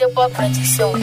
Sebuah Production.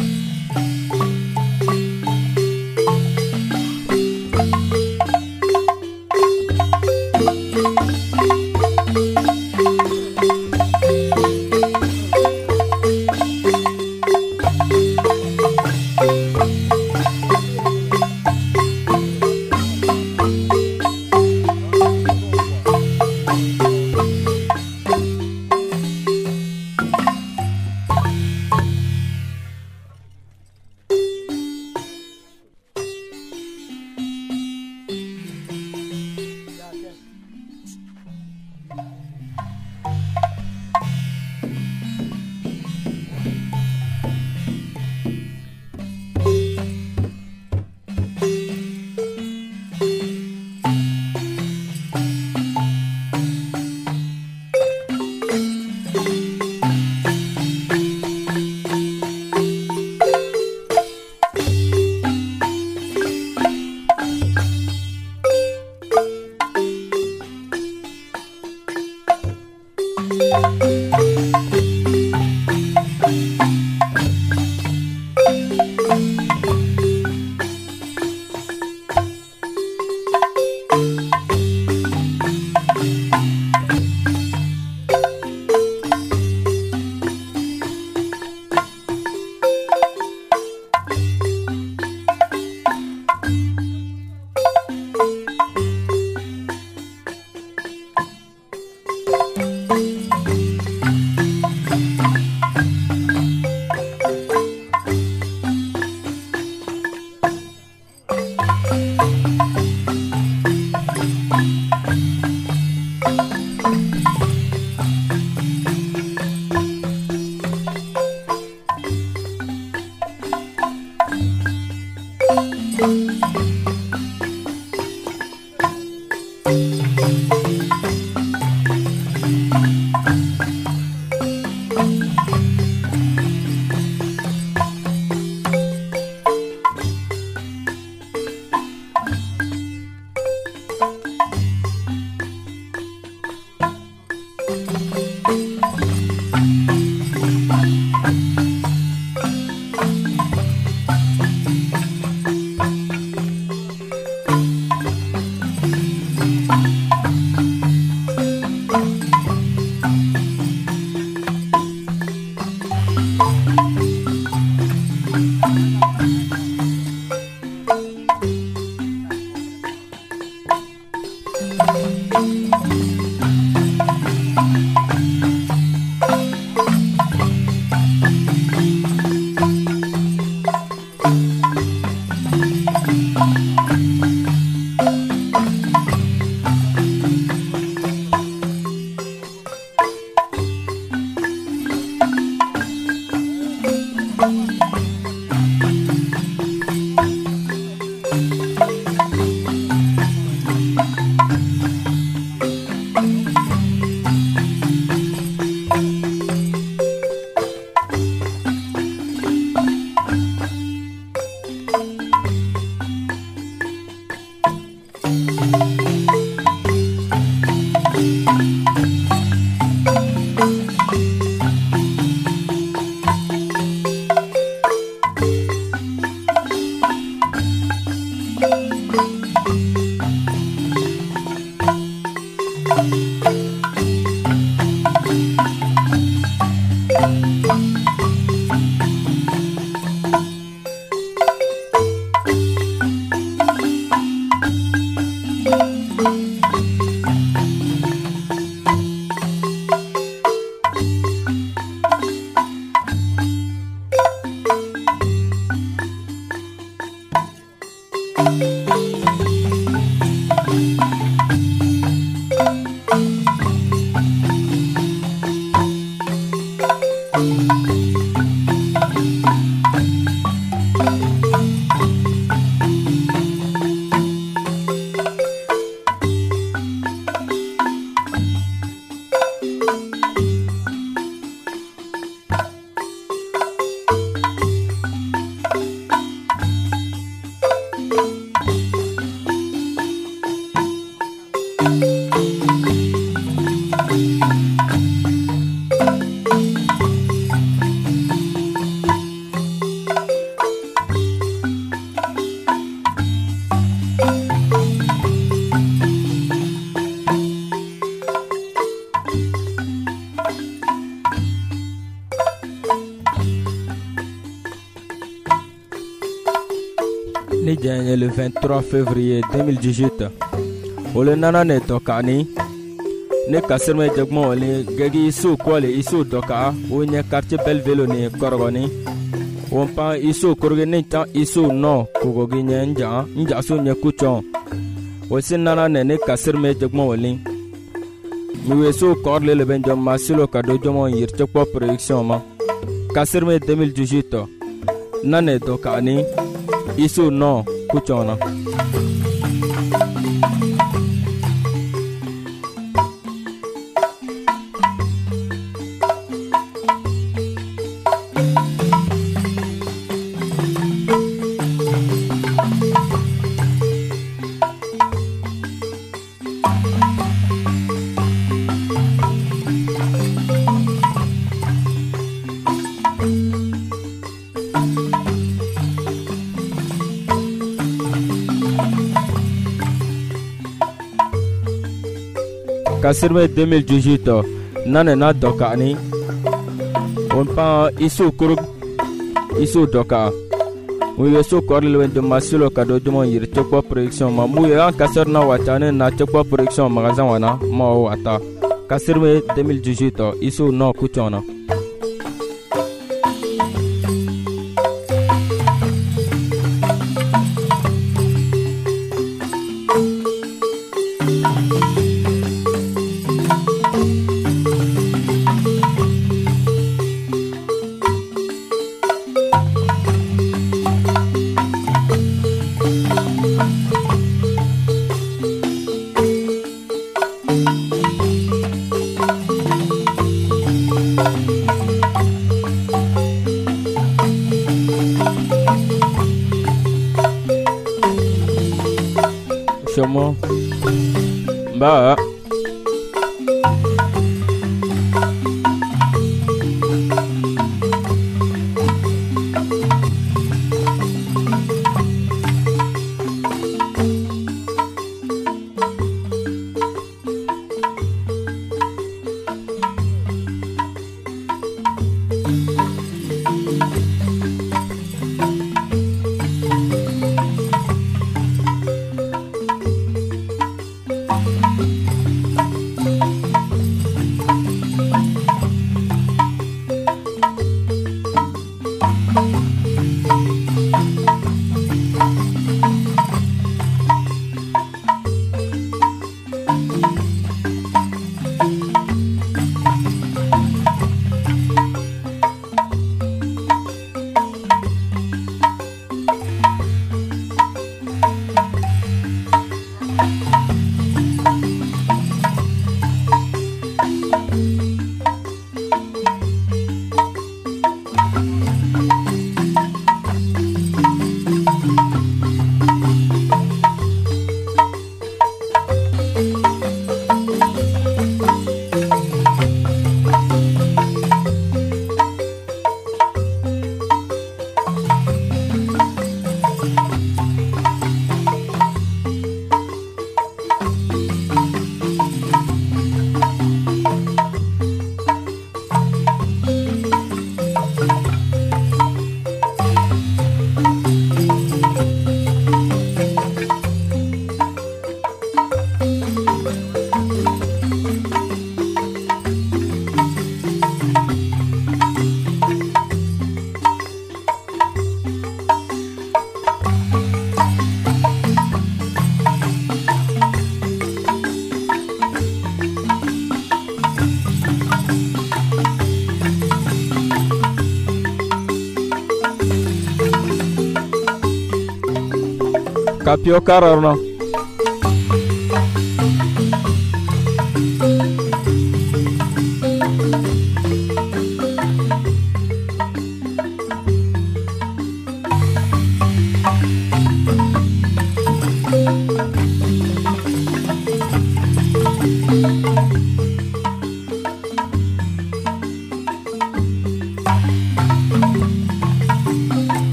ni janye le 23 février 2018 ole nana ne tokani ne kasirme jagmo ole gagi isu kwale isu doka onye quartier Belleville ni korgoni on pa isu korgeni ta isu no kogogi nja so nye kuchon osin nana ne kasirme jagmo ole miweso korle le benjo masilo kado jomo yirche po production ma kasirme 2018 nane dokani isu no kuchona kasirme 2018 nane na dokani on pa isu kurug isu doka muye so korle wende masilo kado jomo yir chekwa production ma muye an kasar na watane na chekwa production magazin wana ma wata kasirme 2018 isu no kuchona Chomo ba kapio kararno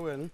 wen.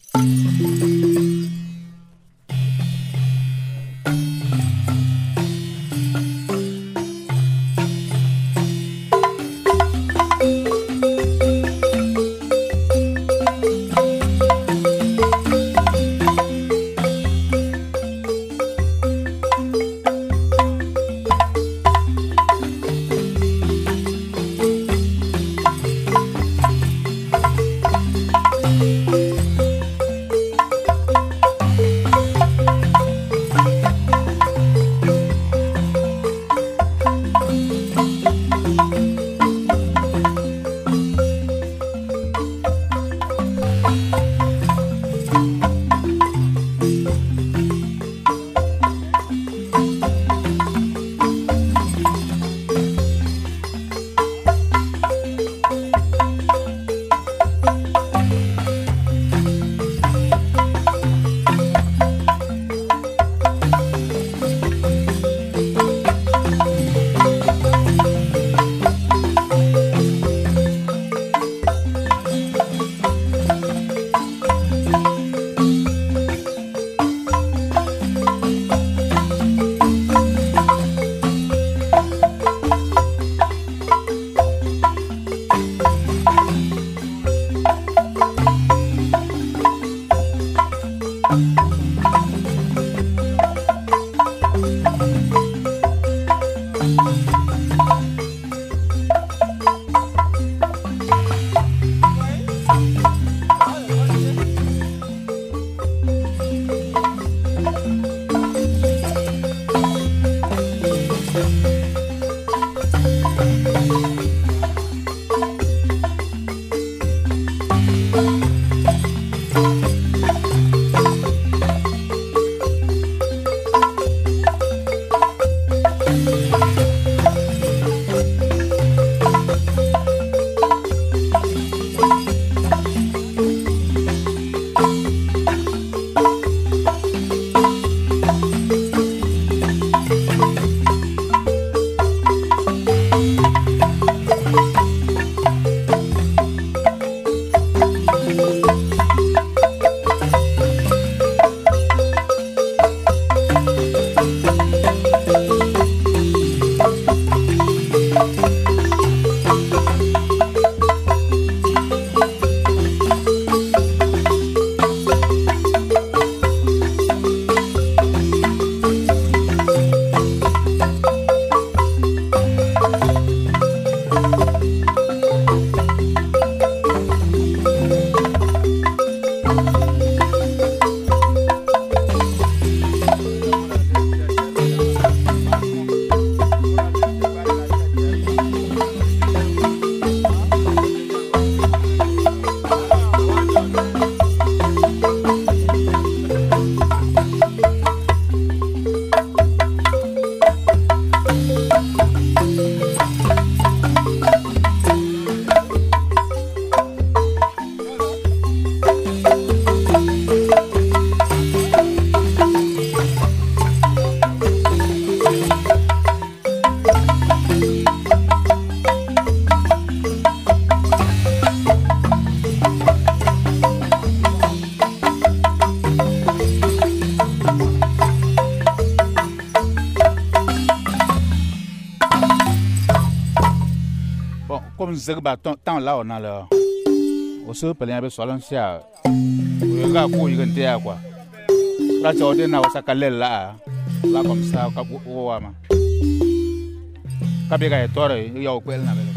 Comme Zegba tant là on a là au se peut bien sur l'ancien le gars pour y rentrer quoi là tu ordonnes au sakalel là comme ça au ama kabega etore yo kwel na bele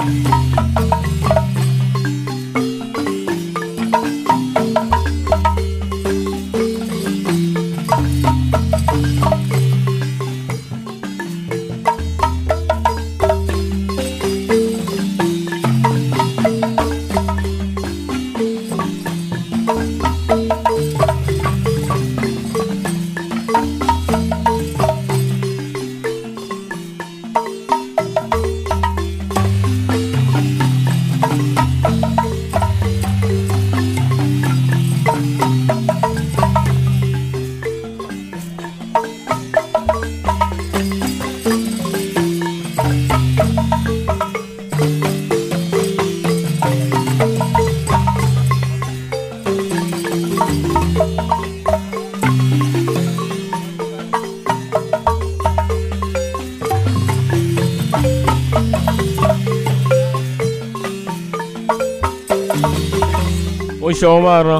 Omar.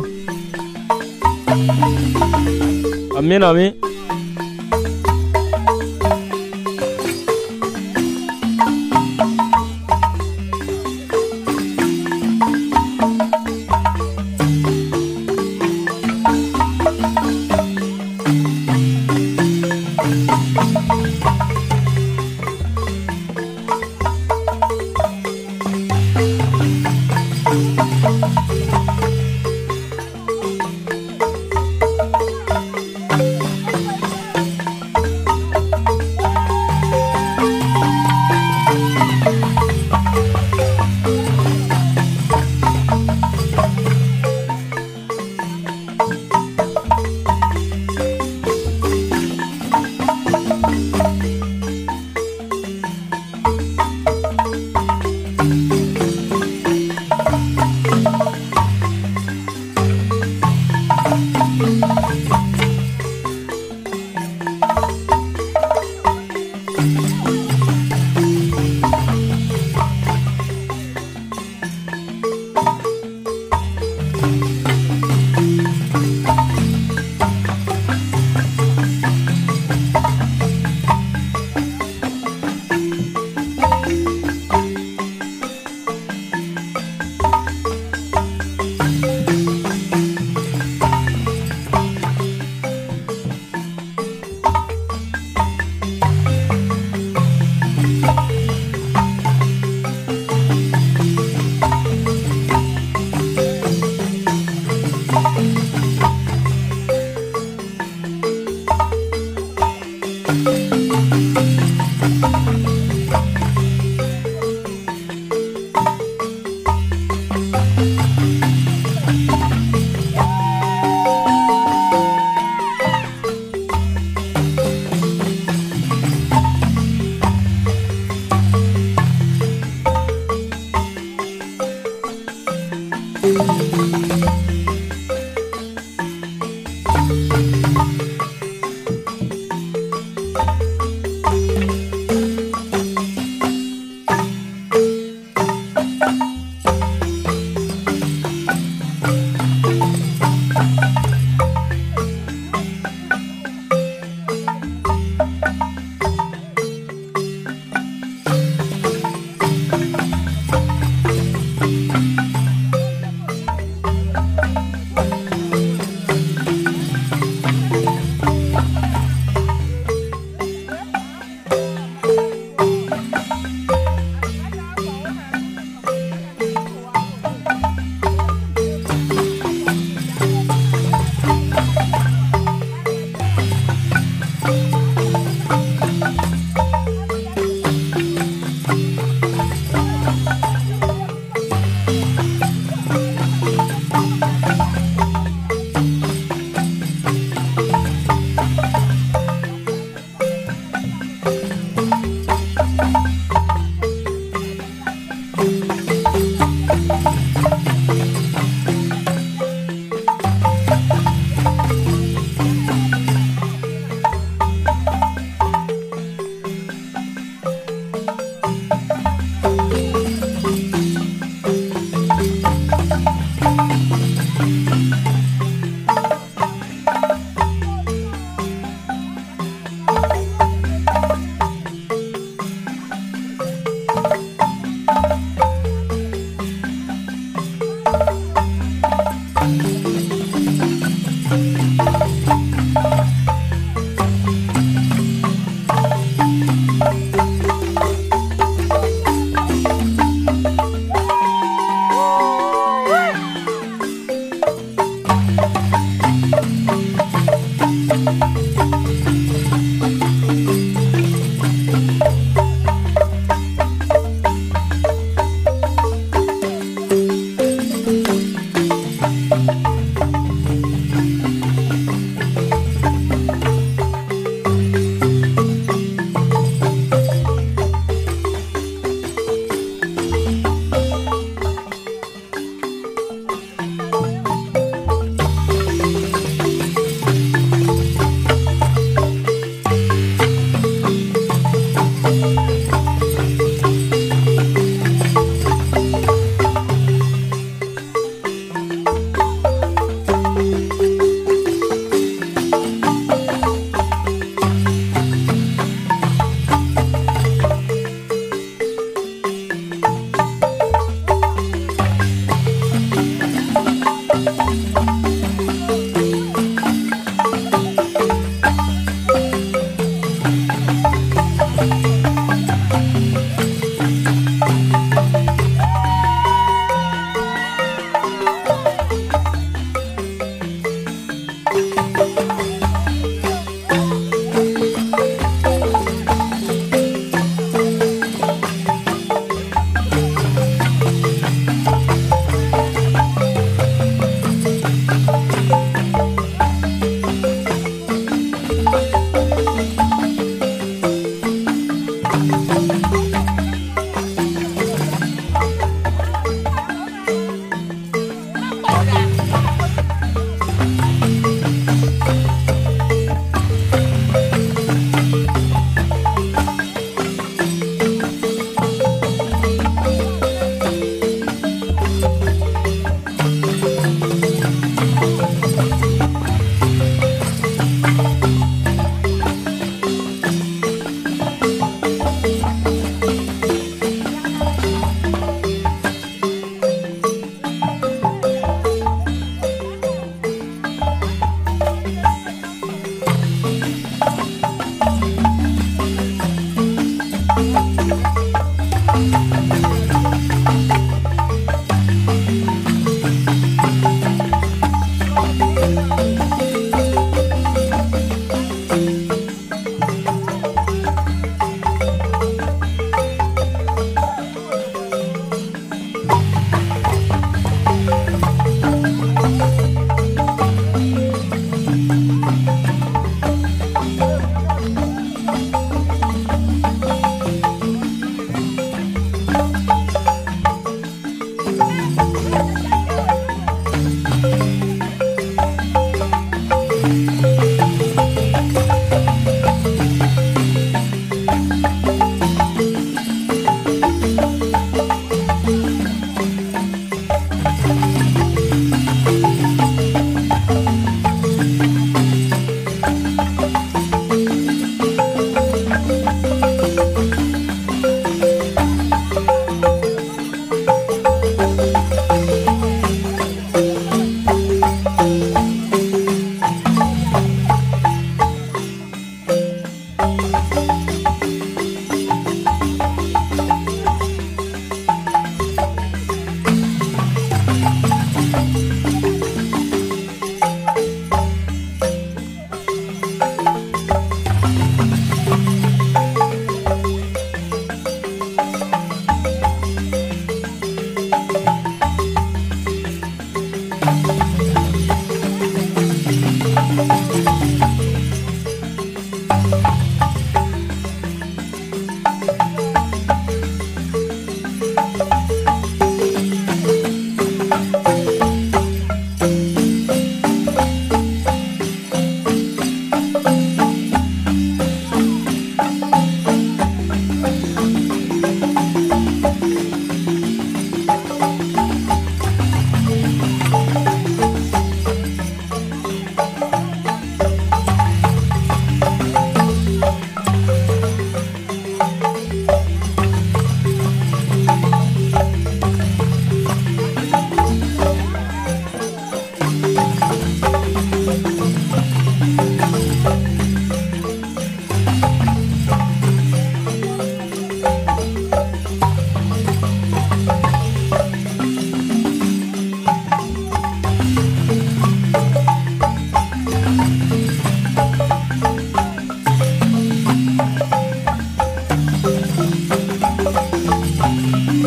Amin, amin.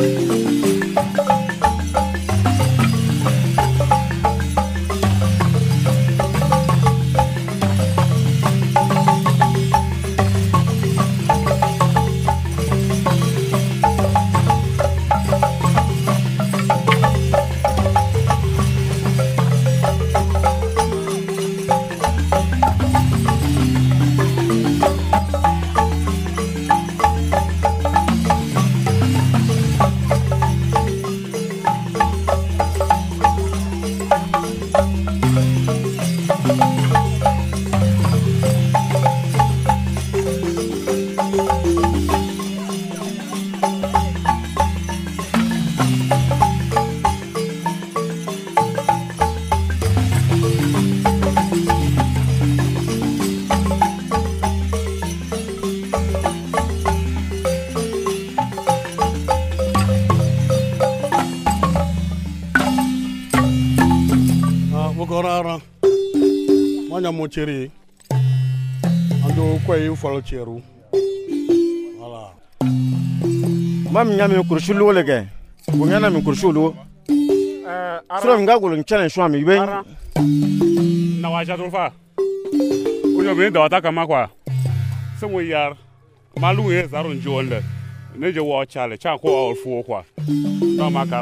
Mocheri ando kwai falo cheru voilà mam nyame kurshulu lege bunyana mi kurshulu sura nga gulun challenge shwa mi ben na waja tofa uyo ben da wata kama kwa semo yar malu ye zaro njonde ne je wo chale cha ko fu kwa no makar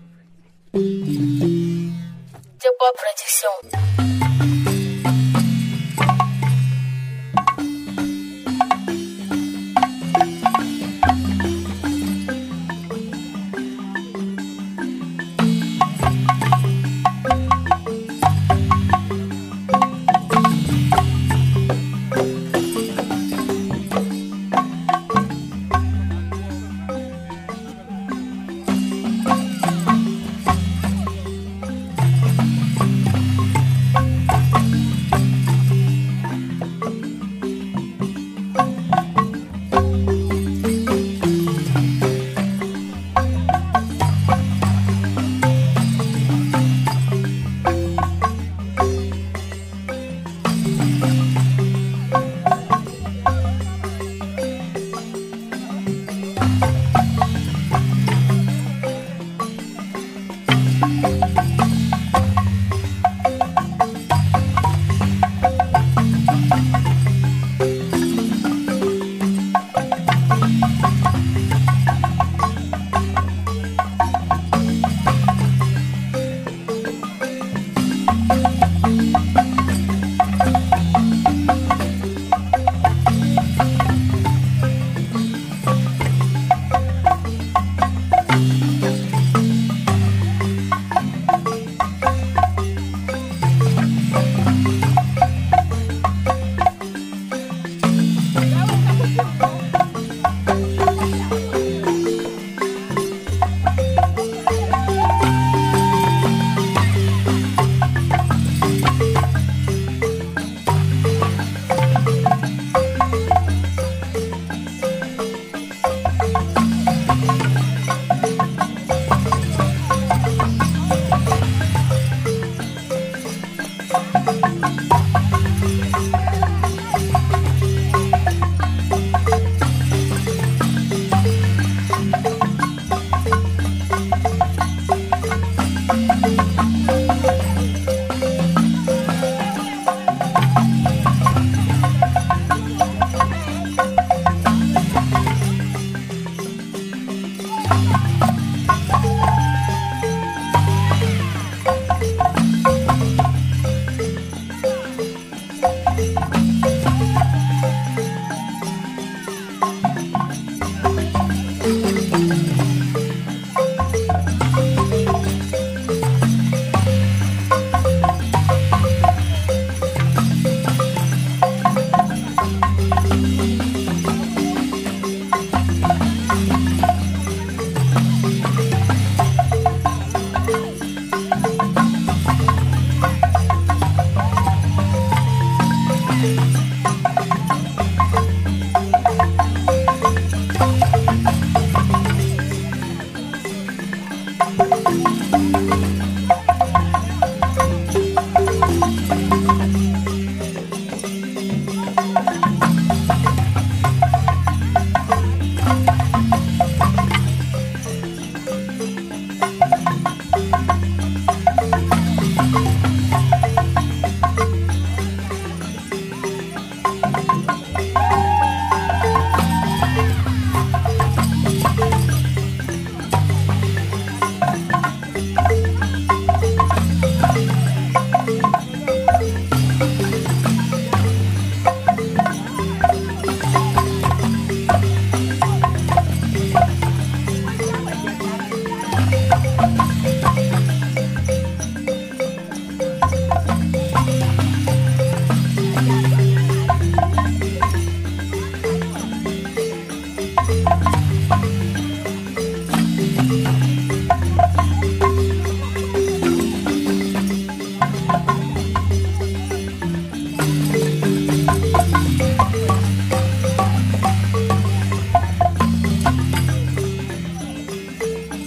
de boa production.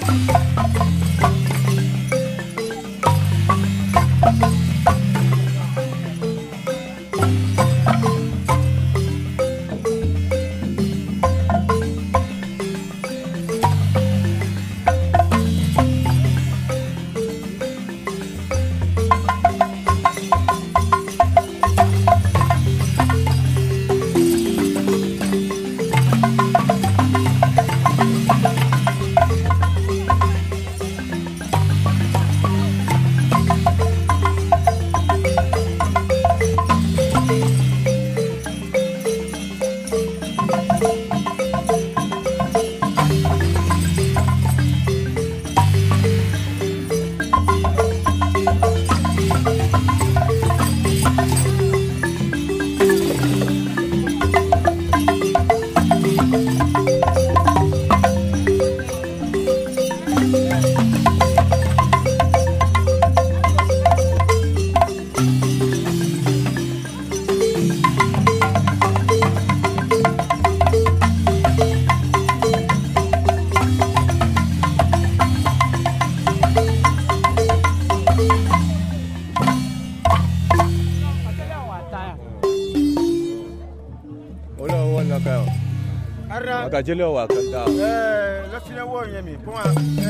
Jele wa kanda la fina wo nyami poma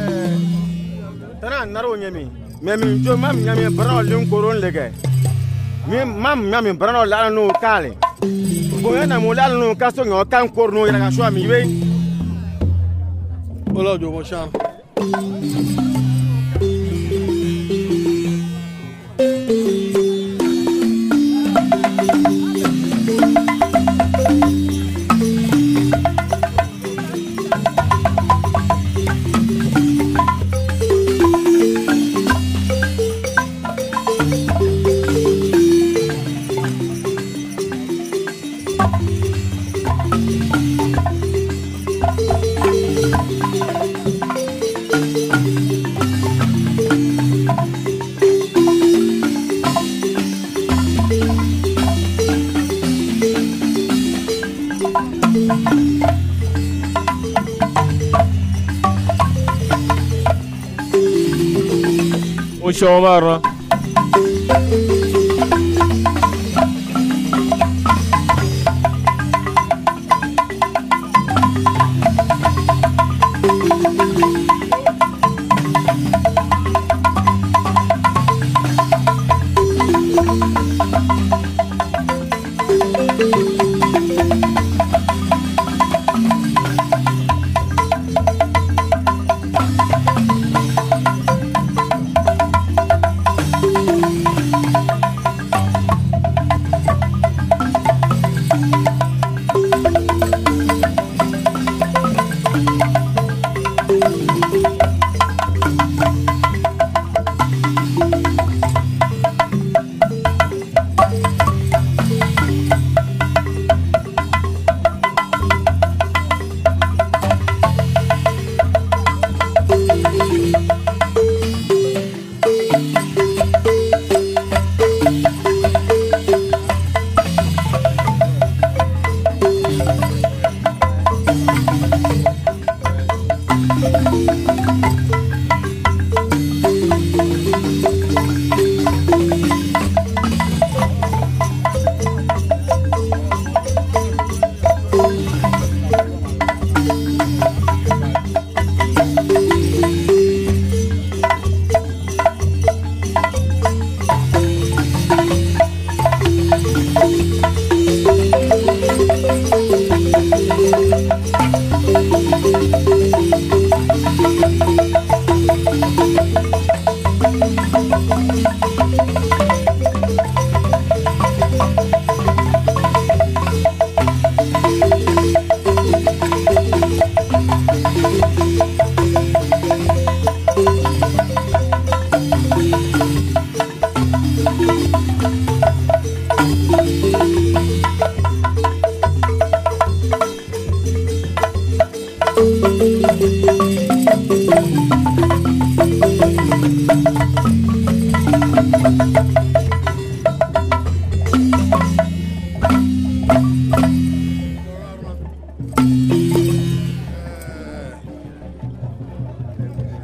tana naro nyami memi jo mam nyami brano lin koron lege mi mam nyami brano la no kale bo yana mo la no kaso nyo kan korno ya ga shwa mi we Ola jo mo sha Omar.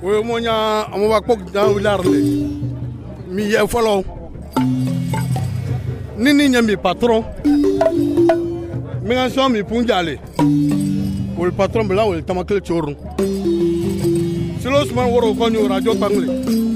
o mo nya amo wa pok dan wilarle mi ye follow nini nya mi patron mi ngan so mi punjale o le patron bla o le tamakle chorun silo sman woro ko ñu radio tangle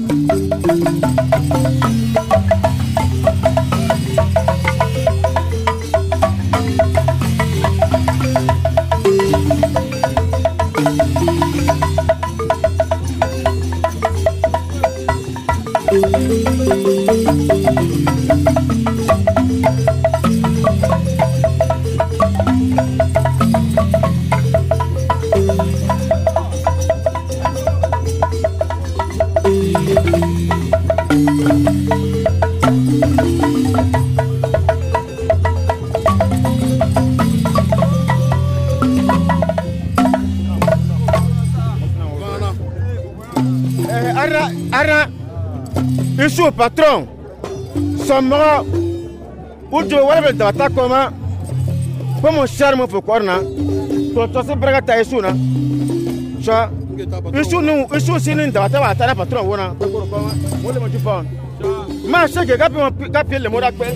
Isu patron, somra, ujo wala data koma, como charme for corna, to se braga ta isu na, cha, isu sinin data wa ta patron wona, ko koma, wole mo jipon, ma se ke gapi le mora pe.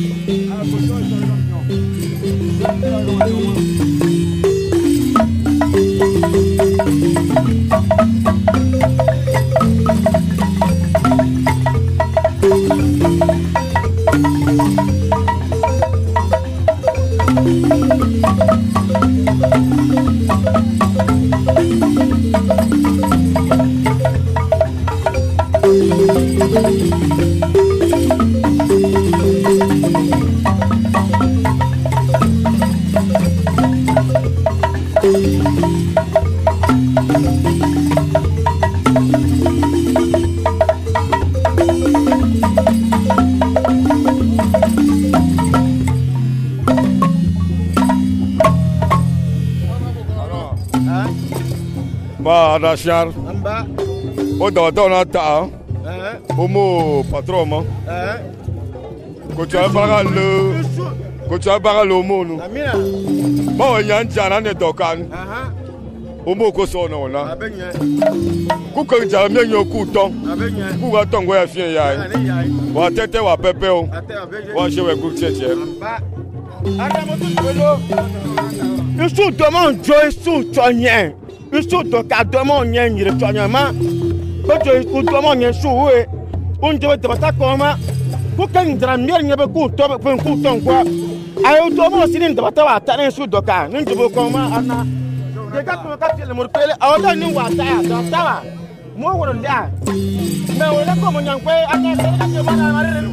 Ba Rashar. Amba. O da na ta. O mo patron mo. Ko tu abara le. Ko tu abara le mo nu. Amina. Ba o yan jana ne dokan. O mo ko so no na. Abenye. Ku ko ja me nyo ku ton. Abenye. Ku ga ton go ya fie ya. Wa tete wa pepe o. Wa se we ku cheche. Amba. Ara mo tu pelo. Isu domo jo isu tonyen. Isu doka domo nyen yire tonyama. Kojo isu domo nyen suwe. Unje de bata koma. Ku kan dra mier nyebe ku to pen ku ton kwa. Ayo domo sinin de bata wa ta ne isu doka. Ninje bo koma ana. De ka ko ka tele mo pele. Awda ni wa ta ya do ta wa. Mo woro nda. Me wala ko mo nyan kwe ana se ka ke mana mare.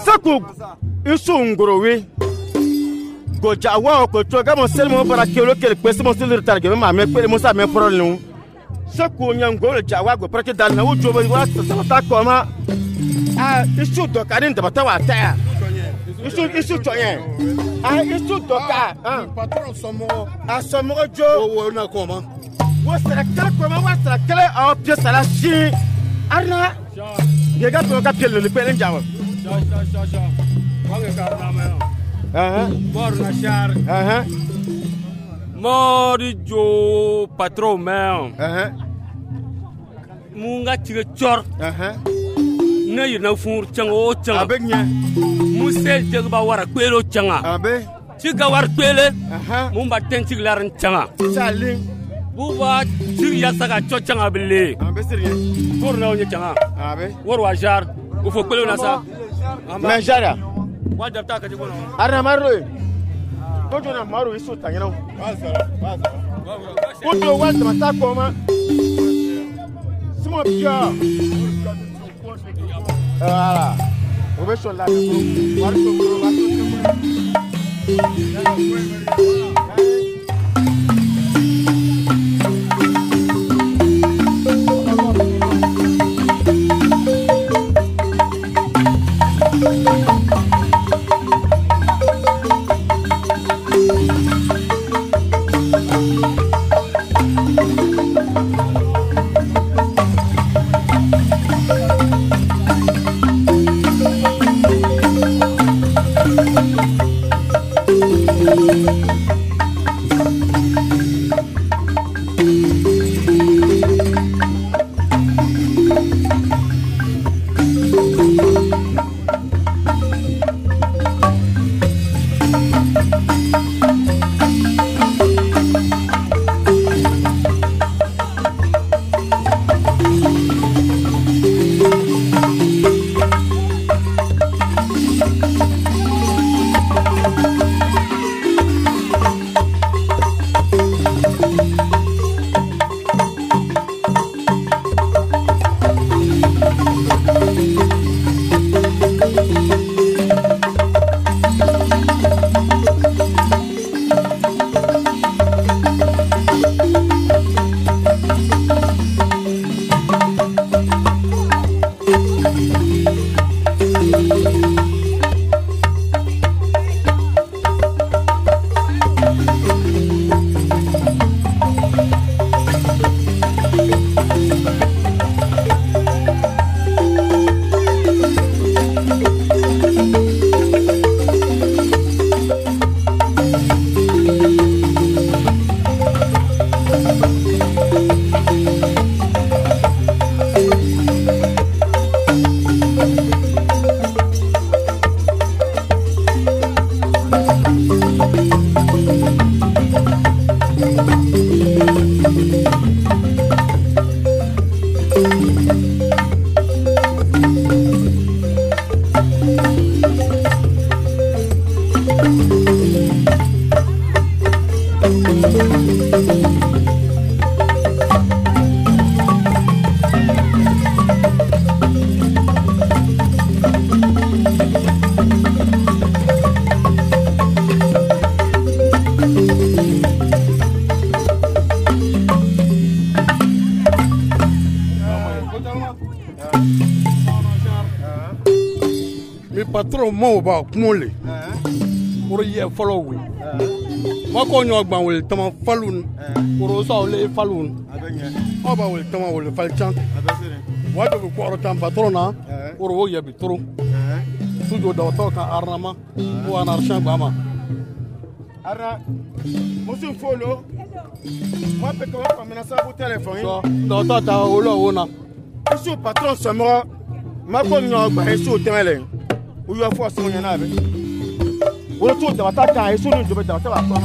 Saku isu ngorowe. Go jawa ko to ga mo selmo para kelo kele pese mo selir targe ma me pele mo sa me problème. Saku nyango le jawa go para ke dal na ujo ba wa ta ko ma. Ah isu do karin da bata wa ta. Isu tonye. Ah isu do ka. Patron somo. Ah somo jo. Wo na ko ma. Wo sera kala ko ma wa sera kala a pie sala shi. Arna. Ye ga to ka pele le pele jawa. Sha. Wange ka na me. Bor na char. Mori jo patron me. Munga tiga chor. Ne yina fur chango changa. Abenya. Musel te ba wara kwelo changa. Abe. Chiga war kwele. Mumba ten chiglaran changa. Saling. Buba chiga saka cho changa bele. Abe seriye. Bor na onye changa. Abe. Wor wa char. Ufo kwelo na sa. Me jara. Wajab ta ka jibono. Arna maro. Kojo na maro isu tanyano. Baza. Kojo wa ta ko ma. Simo pia. Voilà. On va sur la patron mo ba kumole pour ye follow we ma ko nyo gban we tama falun pour so le falun o ba we tama we falchan wa do ko ro tam patrona pour wo ye bitro sujo do to ka arnama o anarshan bama ara musu follow moi pe ko ko mena sa bu téléphone do to ta o lo wona su patron semro ma ko nyo gban su temele où il faut se monter là avec. Où le tour de la tête est sur une de la tête à quoi?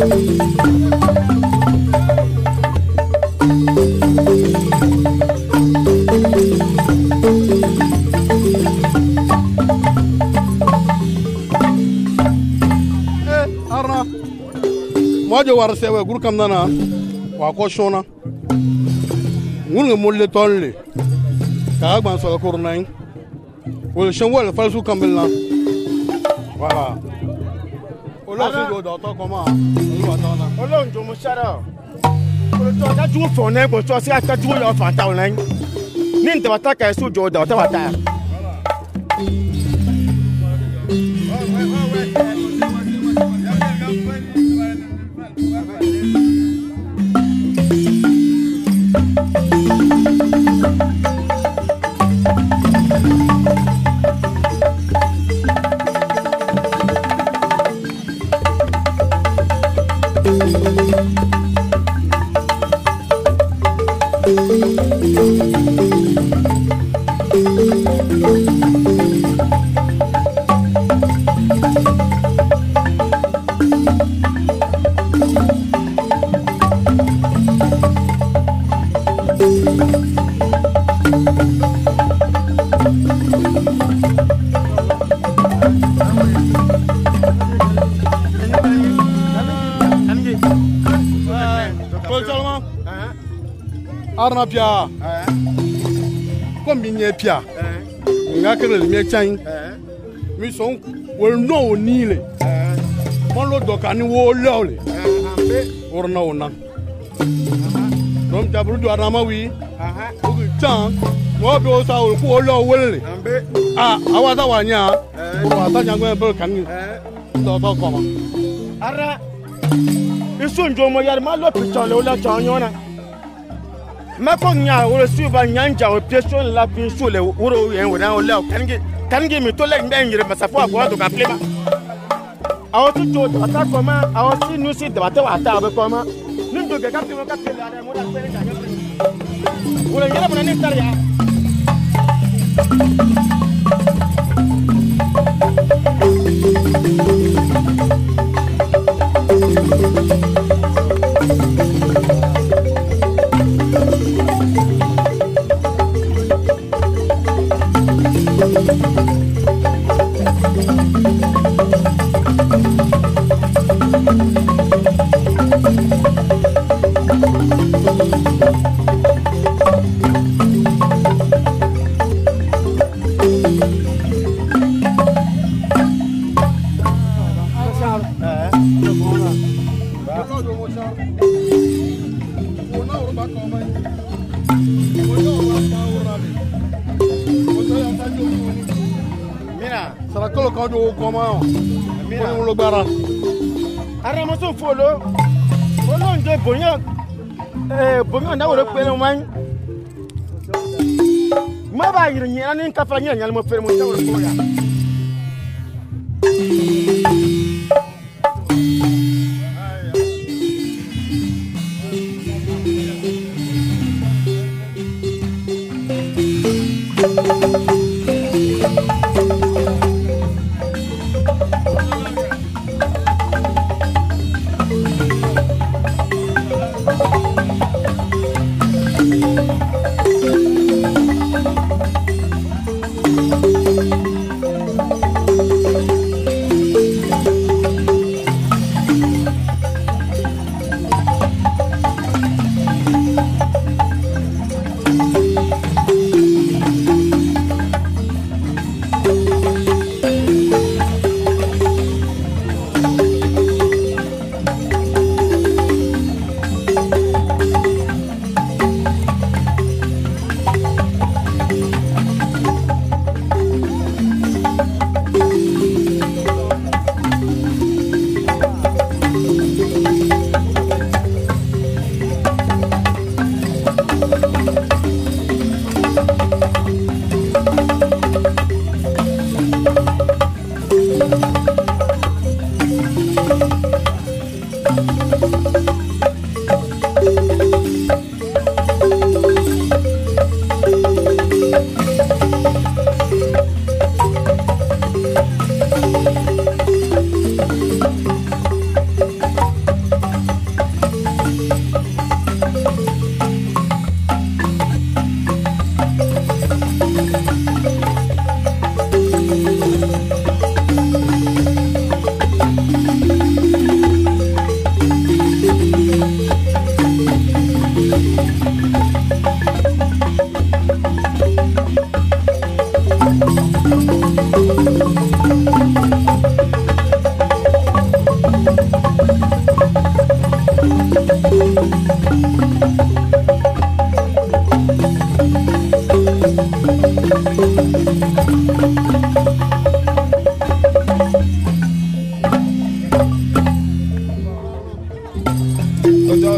Arna. Moi je war sewe gur kam nana wa ko shona. Ngun mulle tolle. Ka gban so ko runay. Wol shan wol falsu kambilna. Voilà. Olo si go do to koma. Olo njo mo shara. Olo to ka ju fo na go to si aka ju yo fa ta ona. Ni nta wata ka su jo do ta wata. Arna pia. Comme il n'y a pia. Il y a que le médecin. Mais son will know nile. Mon lot de cani wo lole. Or no nan. Dom tabru do arama wi. Tan. Mo do sa o ko lo wele. Ah, awata wanya. Ko ata nyangwe bel kan. Do to ko ma. Ara. Isu njo mo yar ma lo pichon le ola chanyona. Ma ko nya wo su ba nyanja o peson la pin su le woro yen wona o le kangi mi to le ngbe nyire masafo agwa to ka plema awo tu to ta ko ma awo si nu si da ta wa ta be ko ma ndo ge ka ti mo ka te la mo da pere ka nya woro nyara mo na ni tar ya Aramoso folo. Folo nje bonya. Bonya na woro pele wan. Ma ba yiri nyina ni ka fa nyanya mo fere mo ta woro ko ya.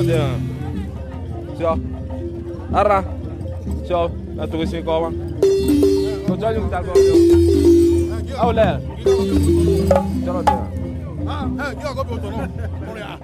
dia. Siapa? Arah. Siapa? Nak tunggu sini kau bang. Kau jangan jumpa kau. Awalnya. Jangan dia. Dia kau betul no. Boleh.